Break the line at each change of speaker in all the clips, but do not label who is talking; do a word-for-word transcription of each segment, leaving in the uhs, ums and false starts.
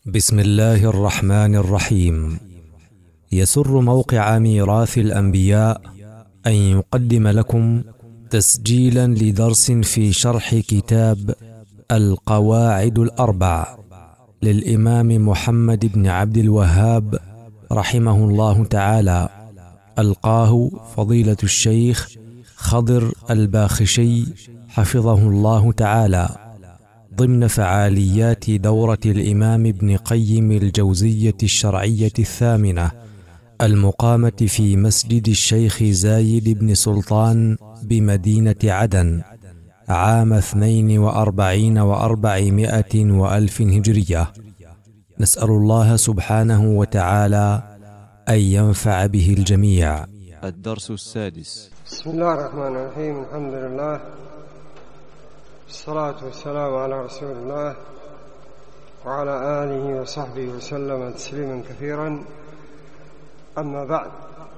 بسم الله الرحمن الرحيم. يسر موقع ميراث الأنبياء أن يقدم لكم تسجيلا لدرس في شرح كتاب القواعد الأربع للإمام محمد بن عبد الوهاب رحمه الله تعالى، ألقاه فضيلة الشيخ خضر الباخشي حفظه الله تعالى ضمن فعاليات دورة الإمام ابن قيم الجوزية الشرعية الثامنة المقامة في مسجد الشيخ زايد بن سلطان بمدينة عدن عام اثنين وأربعين وأربعمائة وألف هجرية. نسأل الله سبحانه وتعالى أن ينفع به الجميع.
الدرس السادس.
بسم الله الرحمن الرحيم. الحمد لله والصلاة والسلام على رسول الله وعلى آله وصحبه وسلم تسليما كثيرا. أما بعد،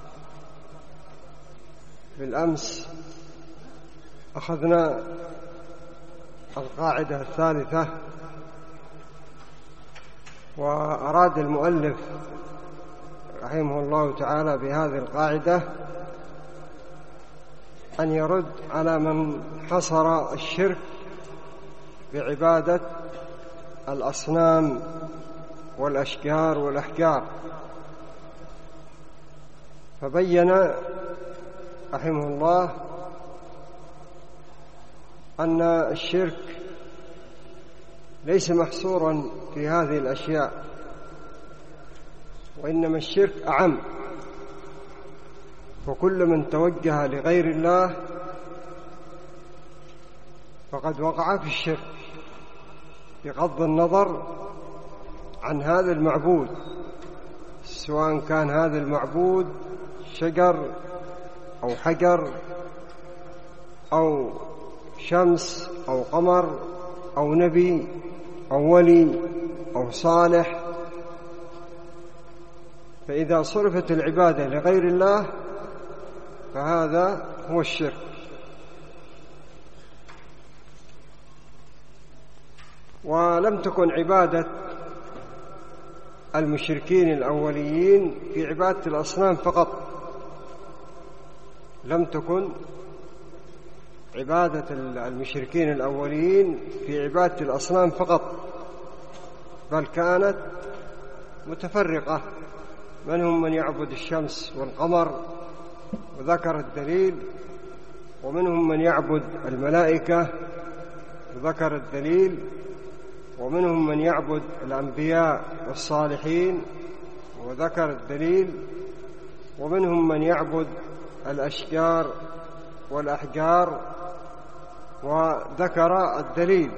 بالأمس أخذنا القاعدة الثالثة، وأراد المؤلف رحمه الله تعالى بهذه القاعدة أن يرد على من حصر الشرك بعبادة الأصنام والأشجار والأحجار، فبين رحمه الله أن الشرك ليس محصورا في هذه الأشياء، وإنما الشرك أعم، وكل من توجه لغير الله فقد وقع في الشرك بغض النظر عن هذا المعبود، سواء كان هذا المعبود شجر أو حجر أو شمس أو قمر أو نبي أو ولي أو صالح. فإذا صرفت العبادة لغير الله فهذا هو الشرك. ولم تكن عبادة المشركين الأوليين في عبادة الأصنام فقط، لم تكن عبادة المشركين الأوليين في عبادة الأصنام فقط، بل كانت متفرقة، منهم من يعبد الشمس والقمر وذكر الدليل، ومنهم من يعبد الملائكة وذكر الدليل، ومنهم من يعبد الأنبياء والصالحين وذكر الدليل، ومنهم من يعبد الأشجار والأحجار وذكر الدليل.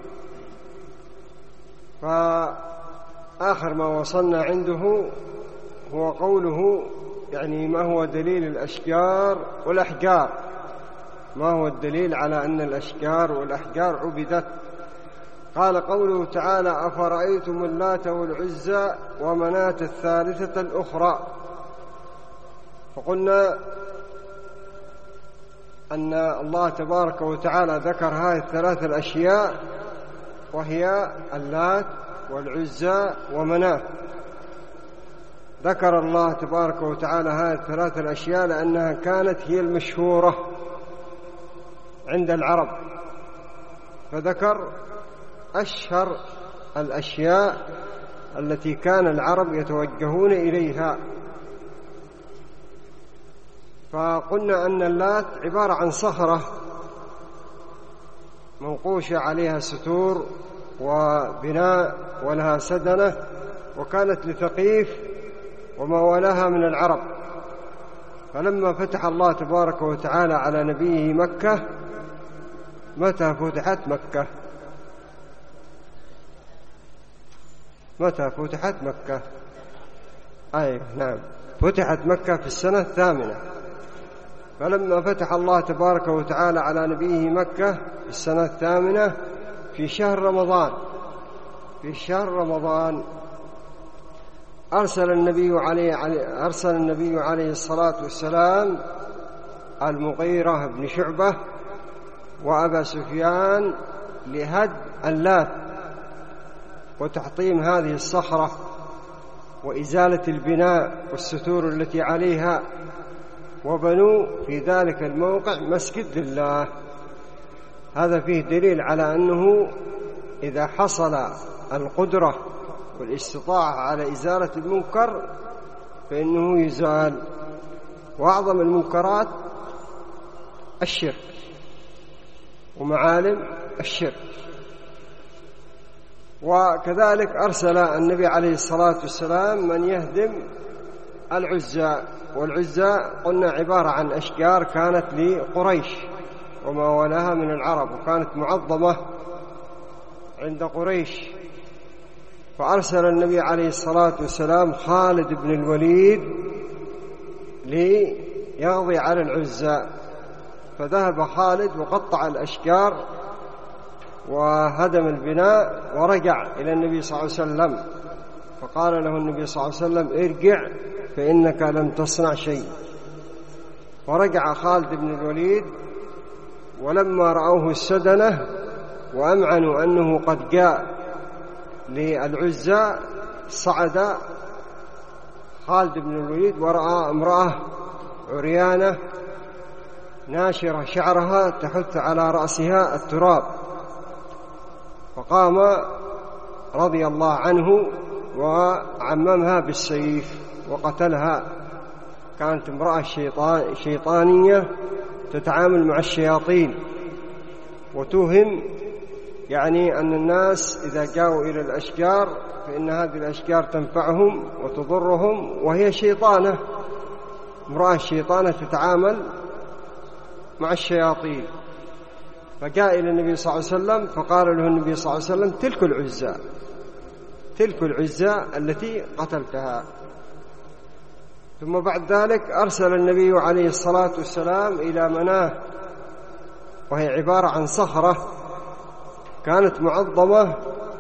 فآخر ما وصلنا عنده هو قوله، يعني ما هو دليل الأشجار والأحجار، ما هو الدليل على أن الأشجار والأحجار عبدت. قال قوله تعالى: أفرأيتم اللات والعزى ومناة الثالثة الأخرى. فقلنا أن الله تبارك وتعالى ذكر هذه الثلاثة الأشياء، وهي اللات والعزى ومناة. ذكر الله تبارك وتعالى هذه الثلاثة الأشياء لأنها كانت هي المشهورة عند العرب، فذكر أشهر الأشياء التي كان العرب يتوجهون إليها. فقلنا أن اللات عبارة عن صخرة منقوشة عليها ستور وبناء ولها سدنة، وكانت لثقيف وما ولاها من العرب. فلما فتح الله تبارك وتعالى على نبيه مكة، متى فتحت مكة؟ متى فتحت مكة؟ أي نعم، فتحت مكة في السنة الثامنة. فلما فتح الله تبارك وتعالى على نبيه مكة في السنة الثامنة في شهر رمضان، في شهر رمضان أرسل النبي عليه أرسل النبي عليه الصلاة والسلام المغيرة بن شعبة وأبا سفيان لهد اللات، وتحطيم هذه الصخرة وإزالة البناء والستور التي عليها، وبنوا في ذلك الموقع مسجد لله. هذا فيه دليل على أنه إذا حصل القدرة والاستطاعة على إزالة المنكر فإنه يزال. وأعظم المنكرات الشرك ومعالم الشرك. وكذلك أرسل النبي عليه الصلاة والسلام من يهدم العزى، والعزى قلنا عبارة عن أشجار كانت لقريش وما ولاها من العرب، وكانت معظمة عند قريش. فأرسل النبي عليه الصلاة والسلام خالد بن الوليد ليقضي على العزى، فذهب خالد وقطع الأشجار وهدم البناء ورجع إلى النبي صلى الله عليه وسلم، فقال له النبي صلى الله عليه وسلم: ارجع فإنك لم تصنع شيء. ورجع خالد بن الوليد، ولما رأوه السدنة وأمعنوا أنه قد جاء للعزى صعد خالد بن الوليد ورأى امرأة عريانة ناشرة شعرها تحث على رأسها التراب، فقام رضي الله عنه وعممها بالسيف وقتلها. كانت امرأة شيطان شيطانية تتعامل مع الشياطين، وتوهم يعني أن الناس إذا جاءوا إلى الأشجار فإن هذه الأشجار تنفعهم وتضرهم، وهي شيطانة، امرأة شيطانة تتعامل مع الشياطين. فجاء إلى النبي صلى الله عليه وسلم فقال له النبي صلى الله عليه وسلم: تلك العزى، تلك العزى التي قتلتها. ثم بعد ذلك أرسل النبي عليه الصلاة والسلام إلى مناه، وهي عبارة عن صخرة كانت معظمة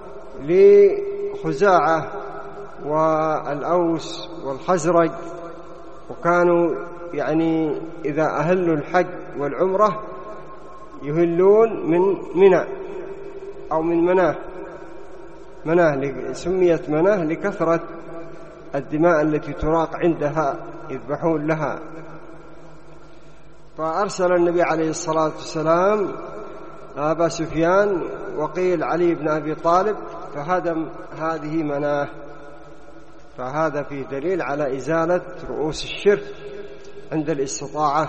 لخزاعة والأوس والخزرج، وكانوا يعني إذا أهلوا الحج والعمرة يهلون من منى أو من مناه. مناه سميت مناه لكثرة الدماء التي تراق عندها، يذبحون لها. فأرسل النبي عليه الصلاة والسلام أبا سفيان وقيل علي بن أبي طالب فهدم هذه مناه. فهذا فيه دليل على إزالة رؤوس الشرك عند الاستطاعة.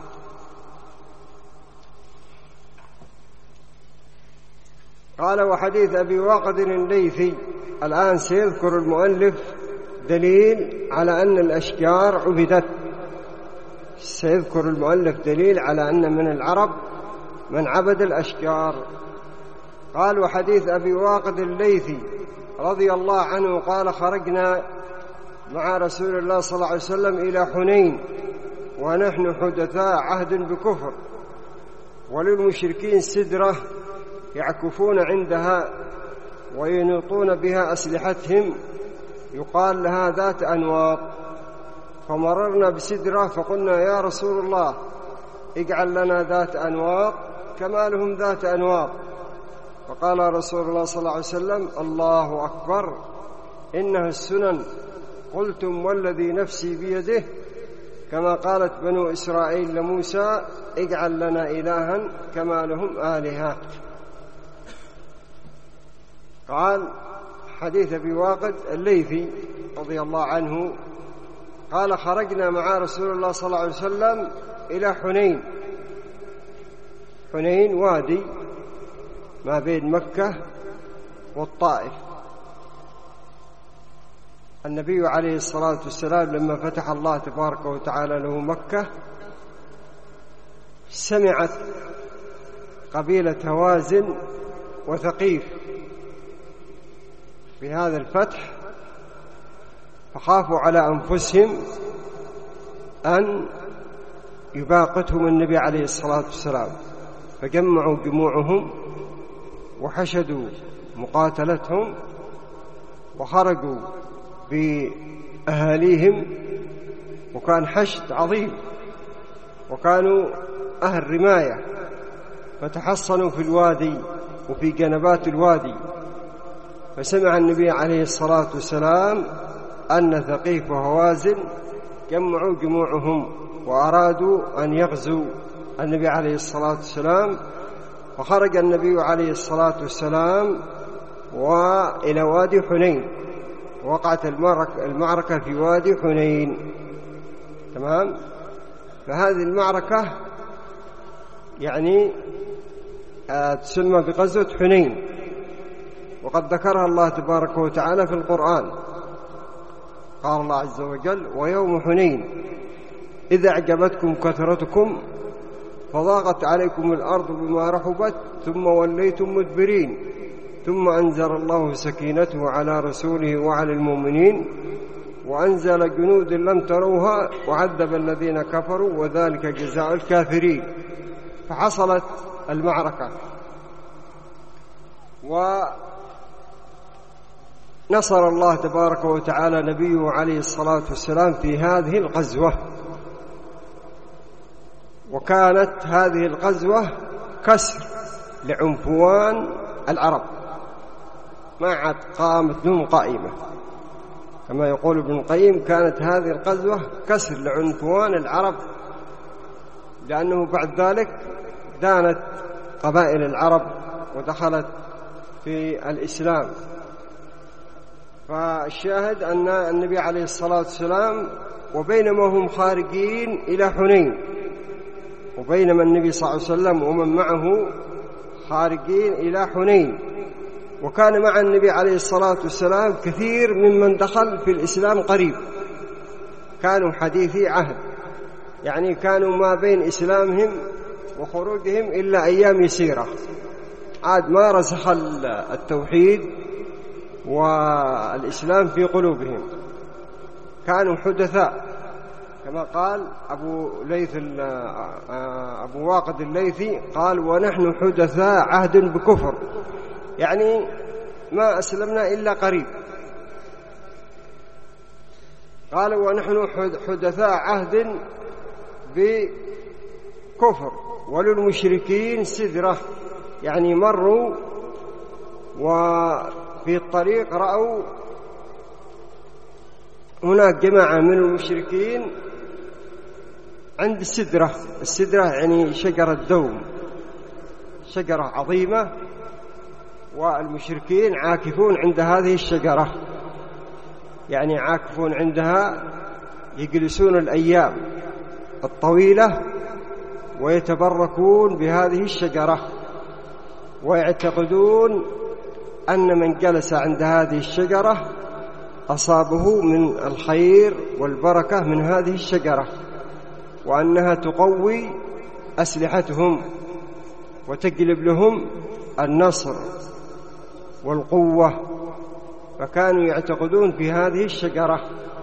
قال: وحديث أبي واقد الليثي. الآن سيذكر المؤلف دليل على أن الأشجار عبدت. سيذكر المؤلف دليل على أن من العرب من عبد الأشجار. قال: وحديث أبي واقد الليثي رضي الله عنه قال: خرجنا مع رسول الله صلى الله عليه وسلم إلى حنين ونحن حدثاء عهد بكفر، وللمشركين سدرة يعكفون عندها وينوطون بها أسلحتهم يقال لها ذات أنواط. فمررنا بسدرة فقلنا: يا رسول الله اجعل لنا ذات أنواط كما لهم ذات أنواط. فقال رسول الله صلى الله عليه وسلم: الله أكبر، إنها السنن. قلتم والذي نفسي بيده، كما قالت بنو إسرائيل لموسى: اجعل لنا إلها كما لهم آلهة. قال: حديث أبي واقد الليثي رضي الله عنه قال: خرجنا مع رسول الله صلى الله عليه وسلم إلى حنين. حنين وادي ما بين مكة والطائف. النبي عليه الصلاة والسلام لما فتح الله تبارك وتعالى له مكة سمعت قبيلة هوازن وثقيف بهذا الفتح، فخافوا على أنفسهم أن يباقتهم النبي عليه الصلاة والسلام، فجمعوا جموعهم وحشدوا مقاتلتهم وخرجوا بأهاليهم، وكان حشد عظيم، وكانوا أهل رماية، فتحصنوا في الوادي وفي جنبات الوادي، فسمع النبي عليه الصلاة والسلام أن ثقيف وهوازن جمعوا جموعهم وأرادوا أن يغزوا النبي عليه الصلاة والسلام، فخرج النبي عليه الصلاة والسلام وإلى وادي حنين. وقعت المعركة في وادي حنين، تمام. فهذه المعركة يعني تسمى بغزوة حنين، وقد ذكرها الله تبارك وتعالى في القرآن. قال الله عز وجل: ويوم حنين إذا أعجبتكم كثرتكم فضاقت عليكم الأرض بما رحبت ثم وليتم مدبرين ثم أنزل الله سكينته على رسوله وعلى المؤمنين وأنزل جنود لم تروها وعذب الذين كفروا وذلك جزاء الكافرين. فحصلت المعركة، ونصر الله تبارك وتعالى نبيه عليه الصلاة والسلام في هذه الغزوة. وكانت هذه الغزوة كسر لعنفوان العرب، ما عاد قامت لهم قائمة، كما يقول ابن القيم: كانت هذه الغزوة كسر لعنفوان العرب، لأنه بعد ذلك دانت قبائل العرب ودخلت في الإسلام. فالشاهد أن النبي عليه الصلاة والسلام وبينما هم خارجين إلى حنين، وبينما النبي صلى الله عليه وسلم ومن معه خارجين إلى حنين، وكان مع النبي عليه الصلاة والسلام كثير ممن دخل في الإسلام قريب، كانوا حديثي عهد، يعني كانوا ما بين إسلامهم وخروجهم إلا أيام يسيرة، عاد ما رسخ التوحيد والإسلام في قلوبهم، كانوا حدثاء، كما قال أبو ليث أبو واقد الليثي قال: ونحن حدثاء عهد بكفر، يعني ما أسلمنا إلا قريب. قال: ونحن حدثاء عهد بكفر وللمشركين سدرة، يعني مروا وفي الطريق رأوا هناك جماعة من المشركين عند السدرة. السدرة يعني شجرة دوم، شجرة عظيمة، والمشركين عاكفون عند هذه الشجرة، يعني عاكفون عندها، يجلسون الأيام الطويلة ويتبركون بهذه الشجرة، ويعتقدون أن من جلس عند هذه الشجرة أصابه من الخير والبركة من هذه الشجرة، وأنها تقوي أسلحتهم وتجلب لهم النصر والقوة، فكانوا يعتقدون في هذه الشجرة.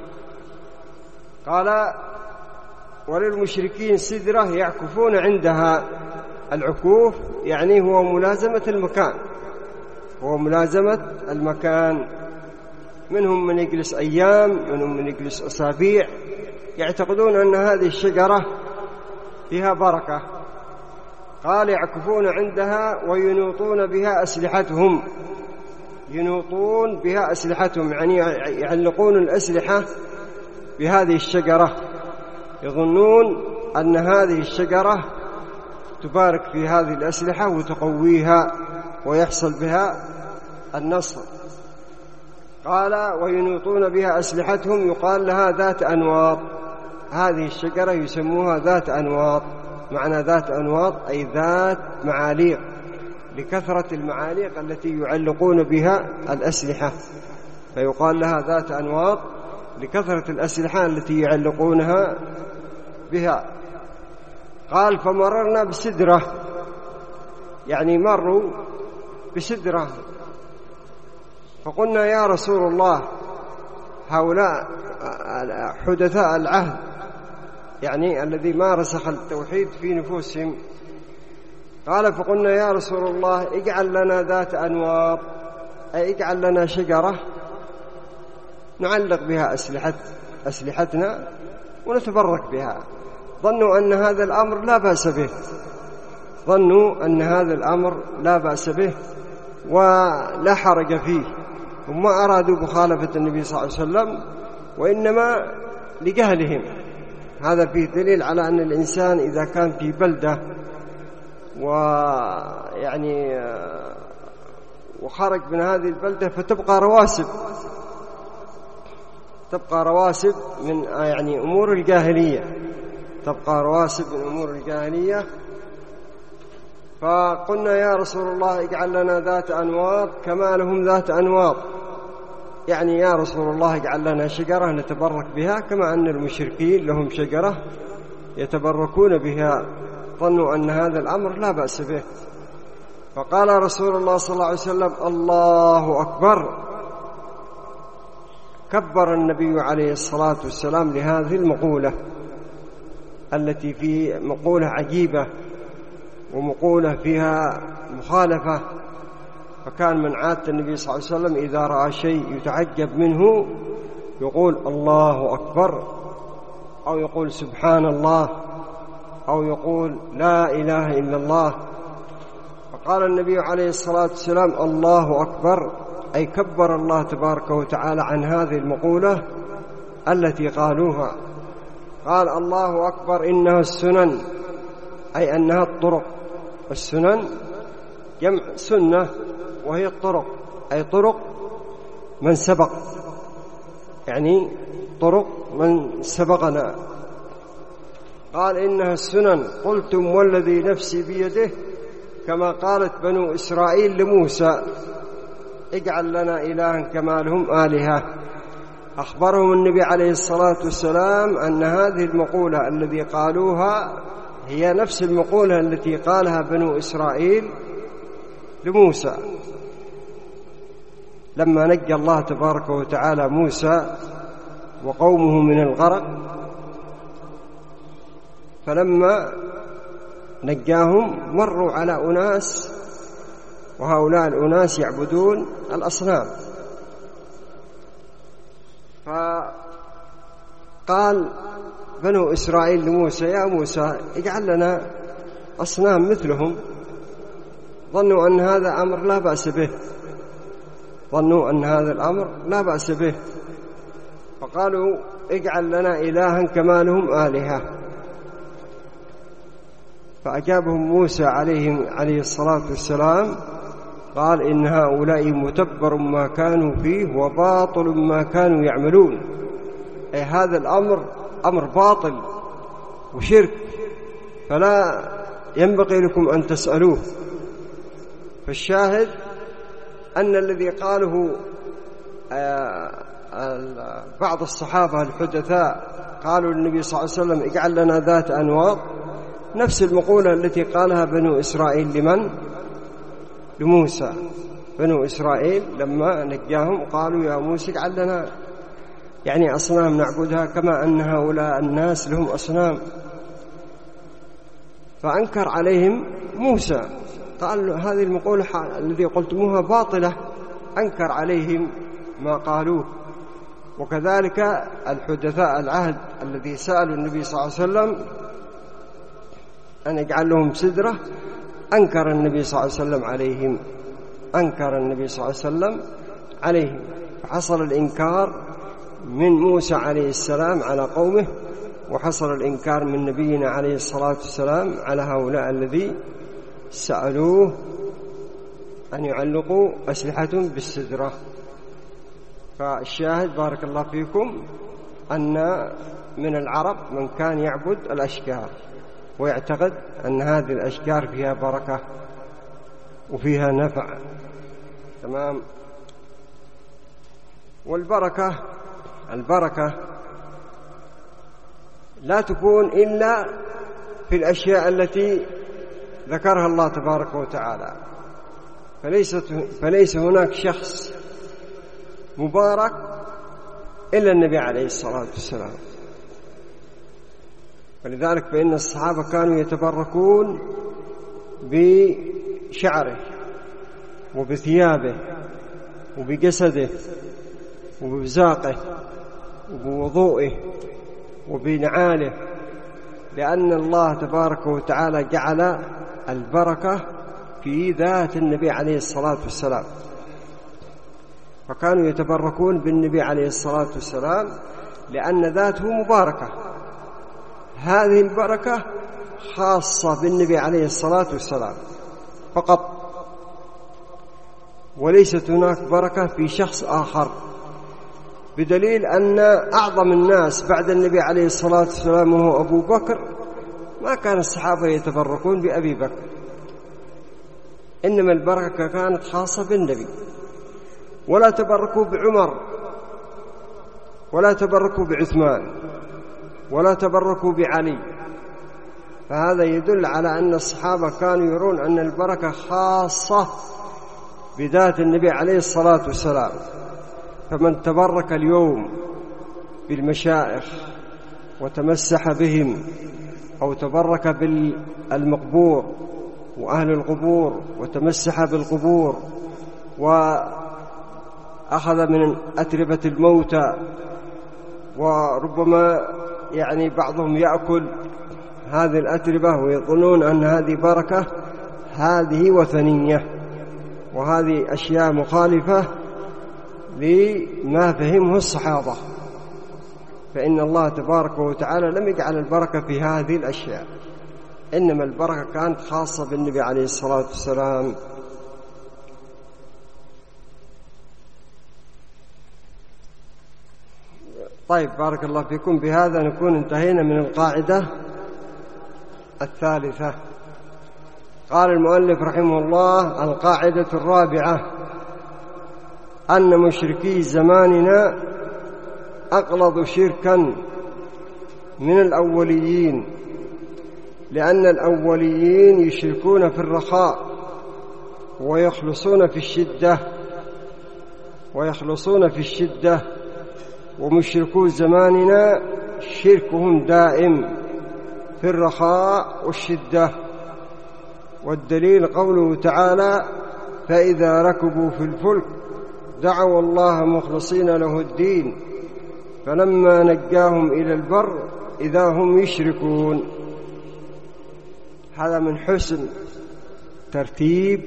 قال: وللمشركين سدرة يعكفون عندها. العكوف يعني هو ملازمة المكان، هو ملازمة المكان، منهم من يجلس أيام، منهم من يجلس أسابيع، يعتقدون أن هذه الشجرة فيها بركة. قال: يعكفون عندها وينوطون بها أسلحتهم، ينوطون بها أسلحتهم يعني يعلقون الأسلحة بهذه الشجرة، يظنون أن هذه الشجرة تبارك في هذه الأسلحة وتقويها ويحصل بها النصر. قال: وينوطون بها أسلحتهم، يقال لها ذات أنواط، هذه الشجرة يسموها ذات أنواط. معنى ذات أنواط أي ذات معاليق، لكثرة المعاليق التي يعلقون بها الأسلحة، فيقال لها ذات أنواط لكثرة الأسلحة التي يعلقونها بها. قال: فمررنا بسدرة، يعني مروا بسدرة، فقلنا: يا رسول الله، هؤلاء حدثاء العهد، يعني الذي ما رسخ التوحيد في نفوسهم. قال: فقلنا: يا رسول الله، اجعل لنا ذات أنواط، أي اجعل لنا شجرة نعلق بها أسلحة أسلحتنا ونتبرك بها. ظنوا أن هذا الأمر لا بأس به، ظنوا أن هذا الأمر لا بأس به ولا حرج فيه، هم ما أرادوا مخالفة النبي صلى الله عليه وسلم، وإنما لجهلهم. هذا فيه دليل على أن الإنسان إذا كان في بلدة ويعني وخرج من هذه البلدة فتبقى رواسب تبقى رواسب من يعني أمور الجاهلية تبقى رواسب من أمور الجاهلية فقلنا يا رسول الله اجعل لنا ذات أنواط كما لهم ذات أنواط، يعني يا رسول الله اجعل لنا شجرة نتبرك بها كما أن المشركين لهم شجرة يتبركون بها، ظنوا أن هذا الأمر لا بأس به. فقال رسول الله صلى الله عليه وسلم الله أكبر، كبر النبي عليه الصلاة والسلام لهذه المقولة التي في مقولة عجيبة ومقولة فيها مخالفة. فكان من عادة النبي صلى الله عليه وسلم إذا رأى شيء يتعجب منه يقول الله أكبر، أو يقول سبحان الله، أو يقول لا إله إلا الله. فقال النبي عليه الصلاة والسلام الله أكبر، أي كبر الله تبارك وتعالى عن هذه المقولة التي قالوها. قال الله أكبر إنها السنن، أي أنها الطرق. السنن جمع سنة وهي الطرق، أي طرق من سبق، يعني طرق من سبقنا. قال إنها السنن، قلتم والذي نفسي بيده، كما قالت بنو إسرائيل لموسى اجعل لنا إلها كما لهم آلهة. أخبرهم النبي عليه الصلاة والسلام أن هذه المقولة الذي قالوها هي نفس المقولة التي قالها بنو إسرائيل لموسى لما نجى الله تبارك وتعالى موسى وقومه من الغرق. فلما نجاهم مروا على أناس، وهؤلاء الأناس يعبدون الأصنام. فقال بنو إسرائيل لموسى يا موسى اجعل لنا أصنام مثلهم. ظنوا أن هذا أمر لا بأس به ظنوا أن هذا الأمر لا بأس به فقالوا اجعل لنا إلها كما لهم آلهة. فأجابهم موسى عليه, عليه الصلاة والسلام قال إن هؤلاء متبر ما كانوا فيه وباطل ما كانوا يعملون، أي هذا الأمر أمر باطل وشرك، فلا ينبغي لكم أن تسألوه. فالشاهد أن الذي قاله بعض الصحابة الحدثاء قالوا للنبي صلى الله عليه وسلم اجعل لنا ذات أنواط، نفس المقولة التي قالها بنو إسرائيل لمن؟ لموسى. بنو إسرائيل لما نجاهم قالوا يا موسى اجعل لنا يعني أصنام نعبدها كما أن هؤلاء الناس لهم أصنام. فأنكر عليهم موسى قال هذه المقولة الذي قلتموها باطلة، أنكر عليهم ما قالوه. وكذلك الحدثاء العهد الذي سألوا النبي صلى الله عليه وسلم أن يجعل لهم سدرة، أنكر النبي صلى الله عليه وسلم عليهم أنكر النبي صلى الله عليه وسلم عليهم فحصل الإنكار من موسى عليه السلام على قومه، وحصل الإنكار من نبينا عليه الصلاة والسلام على هؤلاء الذي سألوه أن يعلقوا أسلحتهم بالسدرة. فالشاهد بارك الله فيكم أن من العرب من كان يعبد الأشجار ويعتقد أن هذه الأشجار فيها بركة وفيها نفع. تمام. والبركة البركة لا تكون إلا في الأشياء التي ذكرها الله تبارك وتعالى. فليست فليس هناك شخص مبارك إلا النبي عليه الصلاة والسلام. ولذلك فإن الصحابة كانوا يتبركون بشعره وبثيابه وبجسده وببزاقه وبوضوئه وبنعاله، لأن الله تبارك وتعالى جعل البركة في ذات النبي عليه الصلاة والسلام. فكانوا يتبركون بالنبي عليه الصلاة والسلام لأن ذاته مباركة. هذه البركة خاصة بالنبي عليه الصلاة والسلام فقط، وليست هناك بركة في شخص آخر، بدليل أن أعظم الناس بعد النبي عليه الصلاة والسلام وهو أبو بكر ما كان الصحابة يتبركون بأبي بكر، إنما البركة كانت خاصة بالنبي. ولا تبركوا بعمر، ولا تبركوا بعثمان، ولا تبركوا بعلي. فهذا يدل على أن الصحابة كانوا يرون أن البركة خاصة بذات النبي عليه الصلاة والسلام. فمن تبرك اليوم بالمشائخ وتمسح بهم، أو تبرك بالمقبور وأهل القبور وتمسح بالقبور وأخذ من أتربة الموتى، وربما يعني بعضهم يأكل هذه الأتربة ويظنون أن هذه بركة، هذه وثنية، وهذه أشياء مخالفة لما فهمه الصحابة. فإن الله تبارك وتعالى لم يجعل البركة في هذه الأشياء، إنما البركة كانت خاصة بالنبي عليه الصلاة والسلام. طيب، بارك الله فيكم. بهذا نكون انتهينا من القاعدة الثالثة. قال المؤلف رحمه الله: القاعدة الرابعة أن مشركي زماننا أغلظ شركا من الأوليين، لأن الأوليين يشركون في الرخاء ويخلصون في الشدة ويخلصون في الشدة ومشركو زماننا شركهم دائم في الرخاء والشدة. والدليل قوله تعالى: فإذا ركبوا في الفلك دعوا الله مخلصين له الدين فلما نجاهم إلى البر إذا هم يشركون. هذا من حسن ترتيب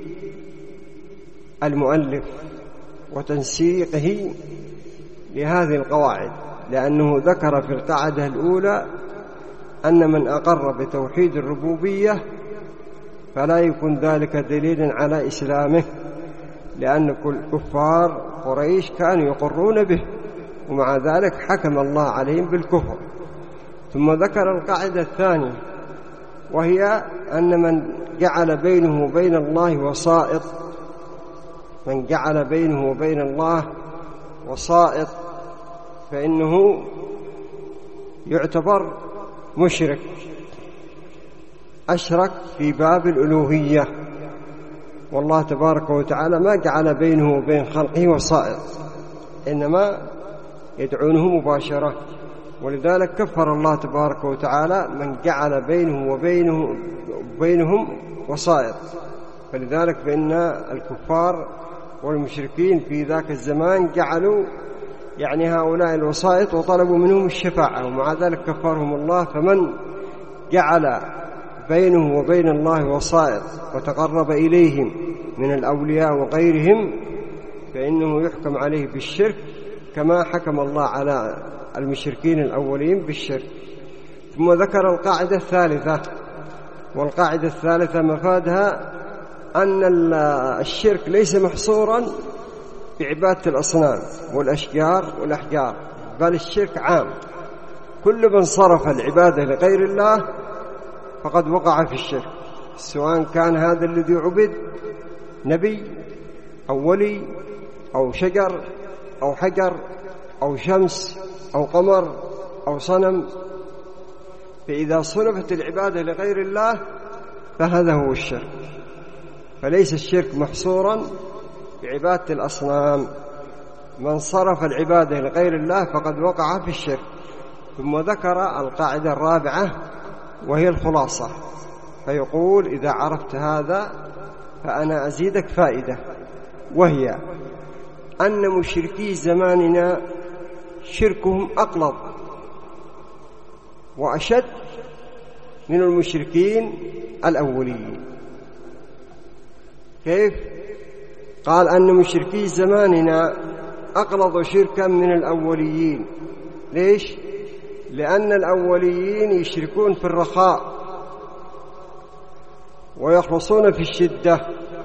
المؤلف وتنسيقه لهذه القواعد، لأنه ذكر في القاعدة الأولى أن من أقر بتوحيد الربوبية فلا يكون ذلك دليلا على إسلامه، لأن كل كفار قريش كانوا يقرون به، ومع ذلك حكم الله عليهم بالكفر. ثم ذكر القاعدة الثانية، وهي أن من جعل بينه وبين الله وسائط من جعل بينه وبين الله وسائط فإنه يعتبر مشرك، أشرك في باب الألوهية. والله تبارك وتعالى ما جعل بينه وبين خلقه وسائط، إنما يدعونه مباشرة، ولذلك كفر الله تبارك وتعالى من جعل بينه وبينه وبينهم وسائط. فلذلك فإن الكفار والمشركين في ذاك الزمان جعلوا يعني هؤلاء الوسائط وطلبوا منهم الشفاعة، ومع ذلك كفرهم الله. فمن جعل بينه وبين الله وسائط وتقرب إليهم من الأولياء وغيرهم فإنه يحكم عليه بالشرك، كما حكم الله على المشركين الأولين بالشرك. ثم ذكر القاعدة الثالثة، والقاعدة الثالثة مفادها أن الشرك ليس محصورا بعبادة الأصنام والأشجار والأحجار، بل الشرك عام. كل من صرف العبادة لغير الله فقد وقع في الشرك، سواء كان هذا الذي عبد نبي أو ولي أو شجر أو حجر أو شمس أو قمر أو صنم. فإذا صرفت العبادة لغير الله فهذا هو الشرك. فليس الشرك محصورا بعبادة الأصنام، من صرف العبادة لغير الله فقد وقع في الشرك. ثم ذكر القاعدة الرابعة وهي الخلاصة، فيقول: إذا عرفت هذا فأنا أزيدك فائدة، وهي أن مشركي زماننا شركهم أقلظ وأشد من المشركين الأولين. كيف؟ قال أن مشركي زماننا أغلظ شركا من الأوليين. ليش؟ لأن الأوليين يشركون في الرخاء ويخلصون في الشدة.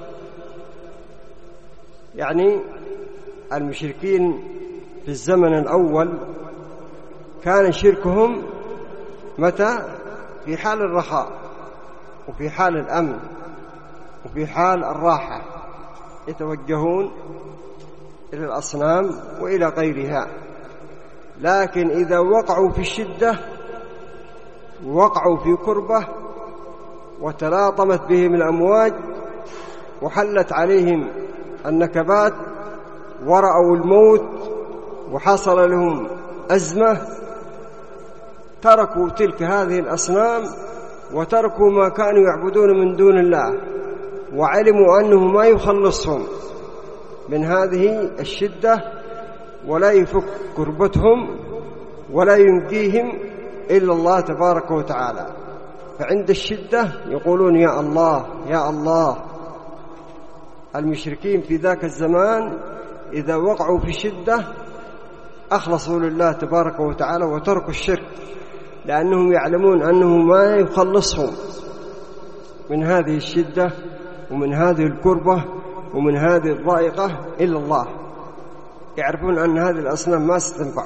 يعني المشركين في الزمن الأول كان شركهم متى؟ في حال الرخاء وفي حال الأمن وفي حال الراحة، يتوجهون إلى الأصنام وإلى غيرها. لكن إذا وقعوا في الشدة وقعوا في كربة وتلاطمت بهم الأمواج وحلت عليهم النكبات ورأوا الموت وحصل لهم أزمة، تركوا تلك هذه الأصنام وتركوا ما كانوا يعبدون من دون الله، وعلموا أنه ما يخلصهم من هذه الشدة ولا يفك كربتهم ولا ينجيهم إلا الله تبارك وتعالى. فعند الشدة يقولون يا الله يا الله. المشركين في ذاك الزمان إذا وقعوا في شدة أخلصوا لله تبارك وتعالى وتركوا الشرك، لأنهم يعلمون أنه ما يخلصهم من هذه الشدة ومن هذه الكربة ومن هذه الضائقة إلا الله. يعرفون أن هذه الأصنام ما ستنفع.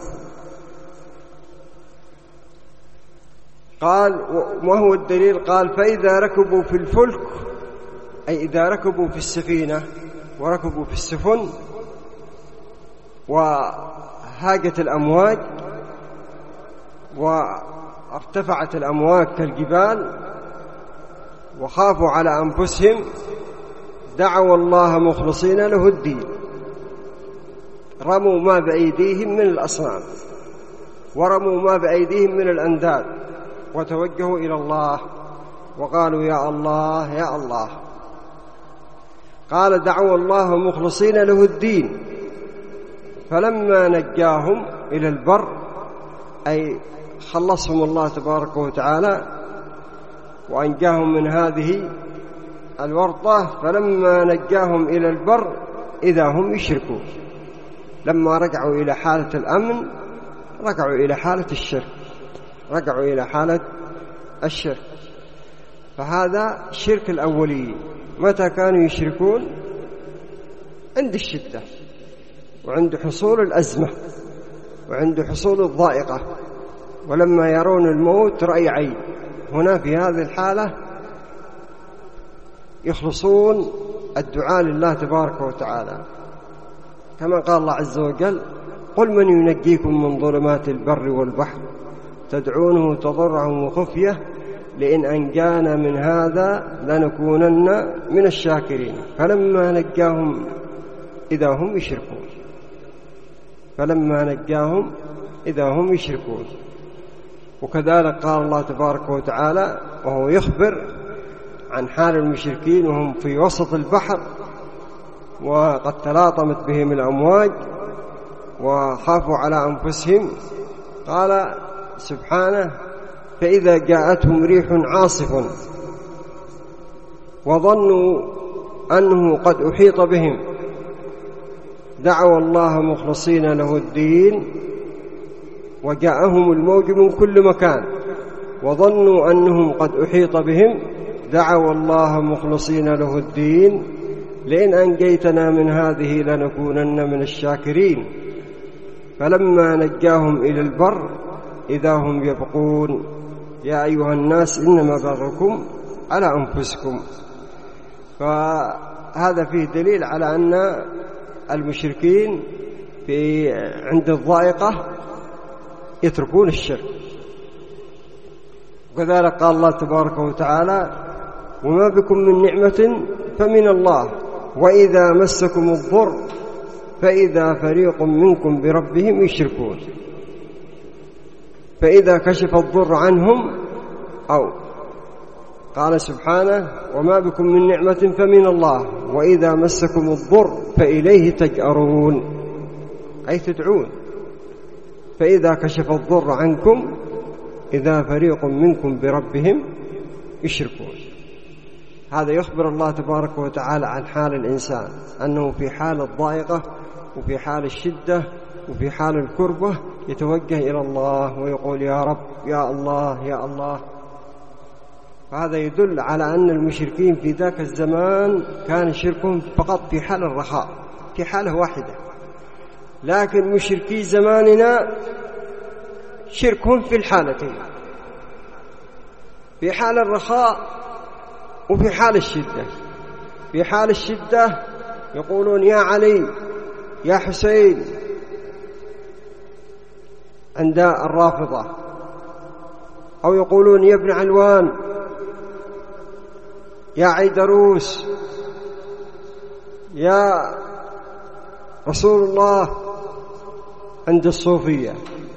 قال ما هو الدليل؟ قال فإذا ركبوا في الفلك، أي إذا ركبوا في السفينة وركبوا في السفن وهاجت الأمواج وارتفعت الأمواج كالجبال وخافوا على أنفسهم دعوا الله مخلصين له الدين، رموا ما بأيديهم من الأصنام ورموا ما بأيديهم من الأنداد وتوجهوا إلى الله وقالوا يا الله يا الله. قال دعوا الله مخلصين له الدين فلما نجاهم إلى البر، أي خلصهم الله تبارك وتعالى وأنجاهم من هذه الورطة، فلما نجاهم إلى البر إذا هم يشركون. لما رجعوا إلى حالة الأمن رجعوا إلى حالة الشرك، رجعوا إلى حالة الشرك. فهذا شرك الأولين. متى كانوا يشركون؟ عند الشدة وعند حصول الأزمة وعند حصول الضائقة، ولما يرون الموت رأي عين. هنا في هذه الحالة يخلصون الدعاء لله تبارك وتعالى، كما قال الله عز وجل قل من ينجيكم من ظلمات البر والبحر تدعونه تضرعا وخفية لئن أنجانا من هذا لنكونن من الشاكرين. فلما نجاهم إذا هم يشركون، فلما نجاهم إذا هم يشركون. وكذلك قال الله تبارك وتعالى وهو يخبر عن حال المشركين وهم في وسط البحر وقد تلاطمت بهم الأمواج وخافوا على أنفسهم، قال سبحانه فإذا جاءتهم ريح عاصف وظنوا أنه قد أحيط بهم دعوا الله مخلصين له الدين وجاءهم الموج من كل مكان وظنوا أنهم قد أحيط بهم دعوا الله مخلصين له الدين لئن أنجيتنا من هذه لنكونن من الشاكرين. فلما نجاهم إلى البر إذا هم يبقون يا أيها الناس إنما بغيكم على أنفسكم. فهذا فيه دليل على أن المشركين في عند الضائقة يتركون الشرك. وكذلك قال الله تبارك وتعالى وما بكم من نعمة فمن الله وإذا مسكم الضر فإذا فريق منكم بربهم يشركون. فإذا كشف الضر عنهم، أو قال سبحانه وما بكم من نعمة فمن الله وإذا مسكم الضر فإليه تجأرون، أي تدعون. فإذا كشف الضر عنكم إذا فريق منكم بربهم يشركون. هذا يخبر الله تبارك وتعالى عن حال الإنسان أنه في حال الضائقة وفي حال الشدة وفي حال الكربة يتوجه إلى الله ويقول يا رب يا الله يا الله. هذا يدل على أن المشركين في ذاك الزمان كان شركهم فقط في حال الرخاء، في حالة واحدة. لكن مشركي زماننا شركهم في الحالتين، في حال الرخاء وفي حال الشدة. في حال الشدة يقولون يا علي يا حسين عند الرافضة، أو يقولون يا ابن علوان يا عيدروس يا رسول الله عند الصوفية،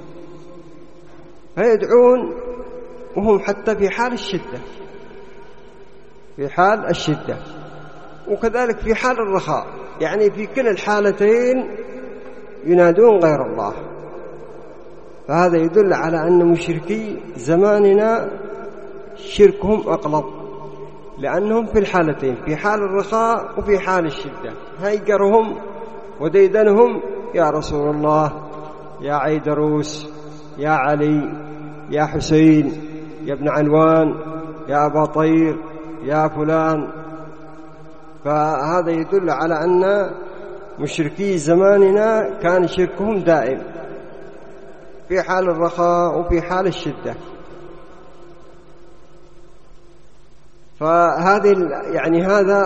فيدعون وهم حتى في حال الشدة، في حال الشدة وكذلك في حال الرخاء، يعني في كل الحالتين ينادون غير الله. فهذا يدل على أن مشركي زماننا شركهم أقلظ، لأنهم في الحالتين، في حال الرخاء وفي حال الشدة، هيجرهم وديدنهم يا رسول الله يا عيدروس يا علي يا حسين يا ابن علوان يا أبا طير يا فلان. فهذا يدل على أن مشركي زماننا كان شركهم دائم في حال الرخاء وفي حال الشدة. فهذه يعني هذا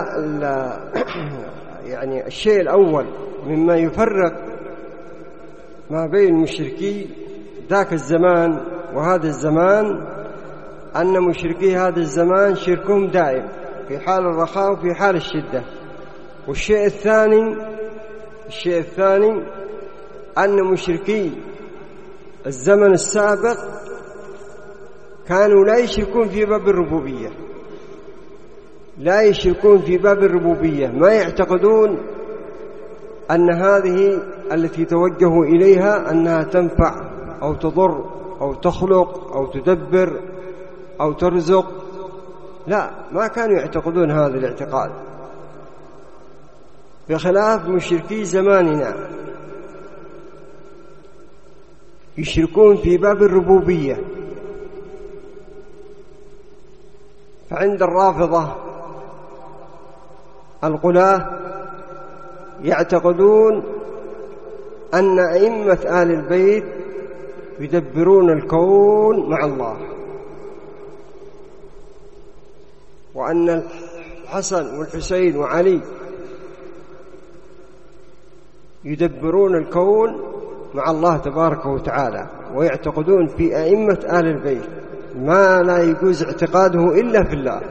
يعني الشيء الأول مما يفرق ما بين مشركي ذاك الزمان وهذا الزمان، أن مشركي هذا الزمان شركهم دائم في حال الرخاء وفي حال الشدة. والشيء الثاني الشيء الثاني أن مشركي الزمن السابق كانوا لا يشركون في باب الربوبية، لا يشركون في باب الربوبية، ما يعتقدون أن هذه التي توجهوا إليها أنها تنفع أو تضر أو تخلق أو تدبر أو ترزق، لا، ما كانوا يعتقدون هذا الاعتقاد، بخلاف مشركي زماننا يشركون في باب الربوبية. فعند الرافضة الغلاة يعتقدون أن أئمة آل البيت يدبرون الكون مع الله، وأن الحسن والحسين وعلي يدبرون الكون مع الله تبارك وتعالى، ويعتقدون في أئمة آل البيت ما لا يجوز اعتقاده إلا في الله.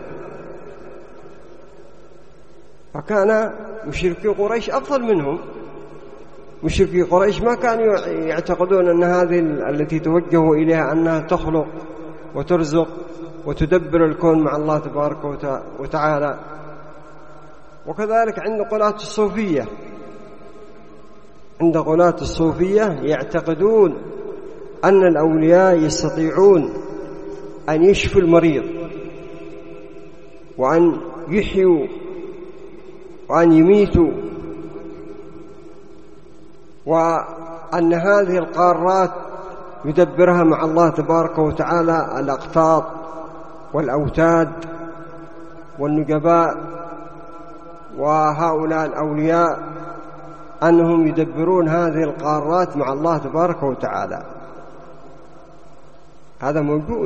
فكان مشركي قريش أفضل منهم. مشركي قريش ما كانوا يعتقدون أن هذه التي توجهوا إليها أنها تخلق وترزق وتدبر الكون مع الله تبارك وتعالى. وكذلك عند قلاة الصوفية عند قلاة الصوفية يعتقدون أن الأولياء يستطيعون أن يشفوا المريض وأن يحيوا وأن يميتوا، وأن هذه القارات يدبرها مع الله تبارك وتعالى الأقطاط والأوتاد والنجباء، وهؤلاء الأولياء أنهم يدبرون هذه القارات مع الله تبارك وتعالى. هذا موجود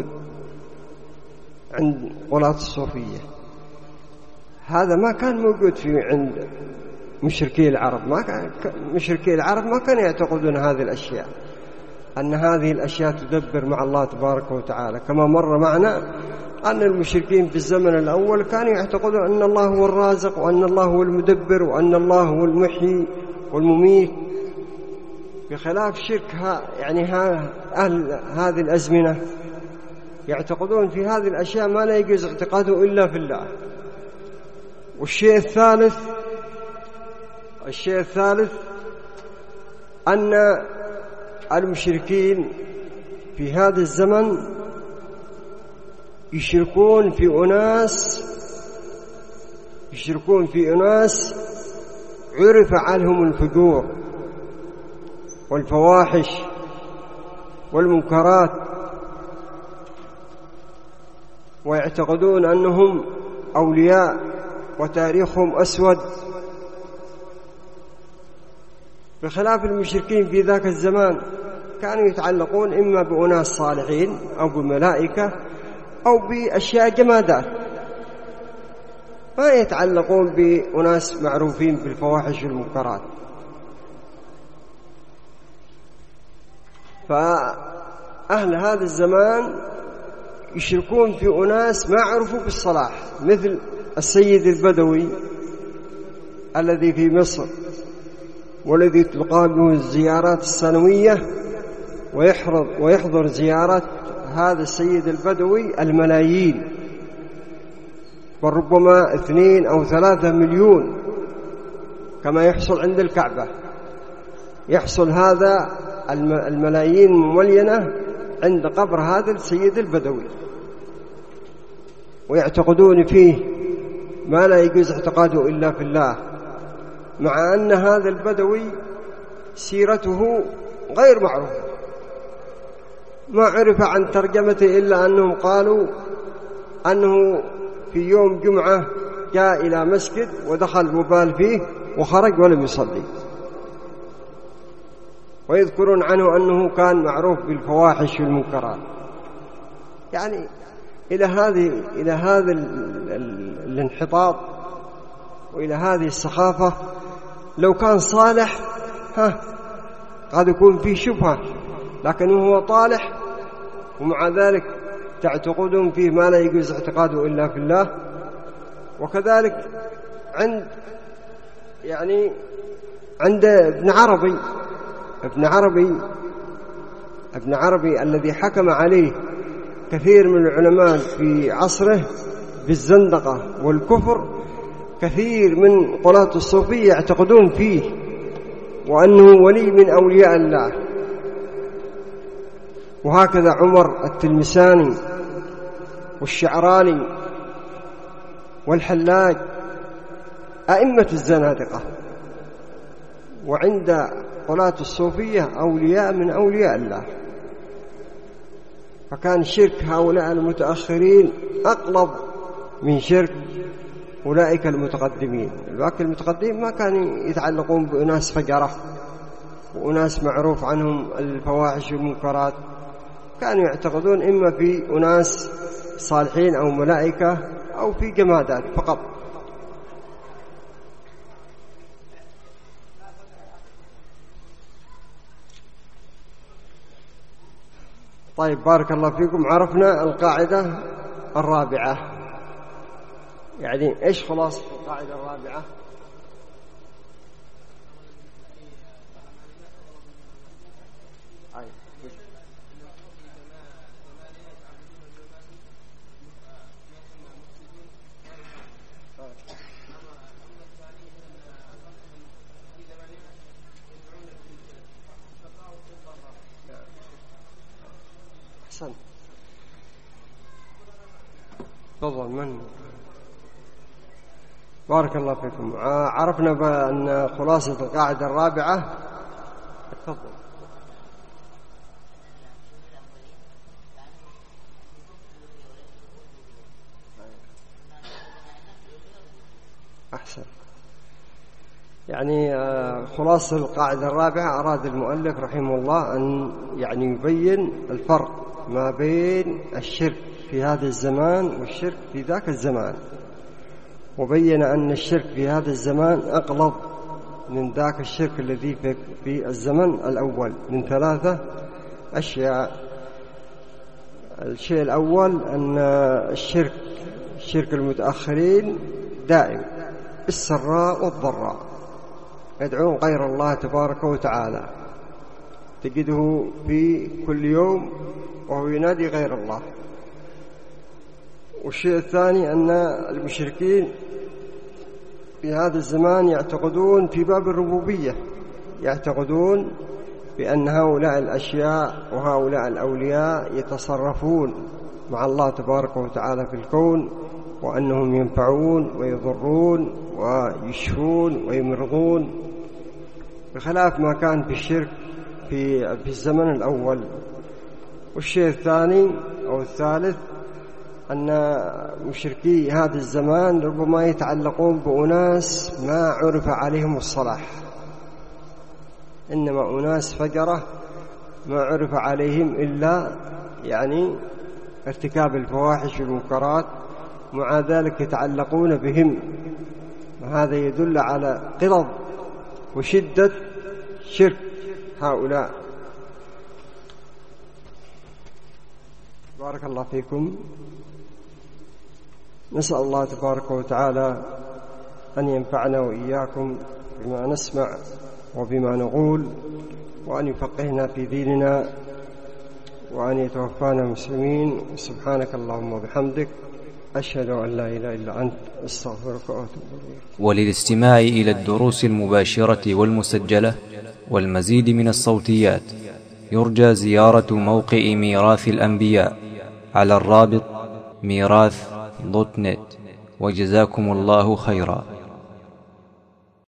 عند قلاة الصوفية، هذا ما كان موجود في عند مشركي العرب. ما كان مشركي العرب ما كانوا يعتقدون هذه الأشياء، أن هذه الأشياء تدبر مع الله تبارك وتعالى. كما مر معنا أن المشركين في الزمن الأول كانوا يعتقدون أن الله هو الرازق، وأن الله هو المدبر، وأن الله هو المحيي والمميت، بخلاف شرك يعني أهل هذه الأزمنة يعتقدون في هذه الأشياء ما لا يجوز اعتقاده إلا في الله. والشيء الثالث الشيء الثالث أن المشركين في هذا الزمن يشركون في أناس يشركون في أناس عرف عنهم الفجور والفواحش والمنكرات، ويعتقدون أنهم أولياء وتاريخهم أسود، بخلاف المشركين في ذاك الزمان كانوا يتعلقون إما بأناس صالحين أو بملائكة أو بأشياء جمادات، ما يتعلقون بأناس معروفين بالفواحش والمنكرات. فأهل هذا الزمان يشركون في أناس ما عرفوا بالصلاح، مثل السيد البدوي الذي في مصر والذي تلقى له الزيارات السنوية، ويحضر, ويحضر زيارة هذا السيد البدوي الملايين، وربما اثنين أو ثلاثة مليون كما يحصل عند الكعبة. يحصل هذا الملايين المملينة عند قبر هذا السيد البدوي، ويعتقدون فيه ما لا يجوز اعتقاده إلا في الله، مع أن هذا البدوي سيرته غير معروفة، ما عرف عن ترجمته إلا أنهم قالوا أنه في يوم جمعة جاء إلى مسجد ودخل مبال فيه وخرج ولم يصلي، ويذكرون عنه أنه كان معروف بالفواحش والمنكرات. يعني إلى هذه إلى هذا الانحطاط وإلى هذه السخافة. لو كان صالح ها قد يكون فيه شبهة، لكن هو طالح ومع ذلك تعتقدون فيه ما لا يجوز اعتقاده إلا في الله. وكذلك عند يعني عند ابن عربي ابن عربي ابن عربي الذي حكم عليه كثير من العلماء في عصره بالزندقة والكفر، كثير من قلاة الصوفية يعتقدون فيه وأنه ولي من أولياء الله. وهكذا عمر التلمساني والشعراني والحلاج أئمة الزنادقة، وعند قلاة الصوفية أولياء من أولياء الله. فكان شرك هؤلاء المتأخرين أقلب من شرك أولئك المتقدمين. الواقع المتقدمين ما كانوا يتعلقون بأناس فجرة وأناس معروف عنهم الفواحش والمنكرات، كانوا يعتقدون إما في أناس صالحين أو ملائكة أو في جمادات فقط. طيب بارك الله فيكم، عرفنا القاعدة الرابعة. يعني إيش خلاص القاعدة الرابعة؟ أحسن، تفضل. من بارك الله فيكم. عرفنا بأن خلاصة القاعدة الرابعة. تفضل. أحسن. يعني خلاصة القاعدة الرابعة أراد المؤلف رحمه الله أن يعني يبين الفرق ما بين الشرك في هذا الزمان والشرك في ذاك الزمان، وبين أن الشرك في هذا الزمان أغلظ من ذاك الشرك الذي في الزمن الأول من ثلاثة أشياء. الشيء الأول أن الشرك شرك المتأخرين دائم بالسراء والضراء، يدعون غير الله تبارك وتعالى، تجده في كل يوم وهو ينادي غير الله. والشيء الثاني أن المشركين في هذا الزمان يعتقدون في باب الربوبية، يعتقدون بأن هؤلاء الأشياء وهؤلاء الأولياء يتصرفون مع الله تبارك وتعالى في الكون، وأنهم ينفعون ويضرون ويشفون ويمرضون، بخلاف ما كان في الشرك في في الزمن الأول. والشيء الثاني أو الثالث أن مشركي هذا الزمان ربما يتعلقون بأناس ما عرف عليهم الصلاح، إنما أناس فجرة ما عرف عليهم إلا يعني ارتكاب الفواحش والمنكرات، مع ذلك يتعلقون بهم، وهذا يدل على قلظ وشدة شرك هؤلاء. بارك الله فيكم. نسأل الله تبارك وتعالى أن ينفعنا وإياكم بما نسمع وبما نقول، وأن يفقهنا في ديننا، وأن يتوفانا مسلمين. سبحانك اللهم وبحمدك، أشهد أن لا إله إلا أنت، أستغفرك وأتوب إليك.
وللاستماع إلى الدروس المباشرة والمسجلة والمزيد من الصوتيات يرجى زيارة موقع ميراث الأنبياء على الرابط ميراث دوت نت. وجزاكم الله خيرا.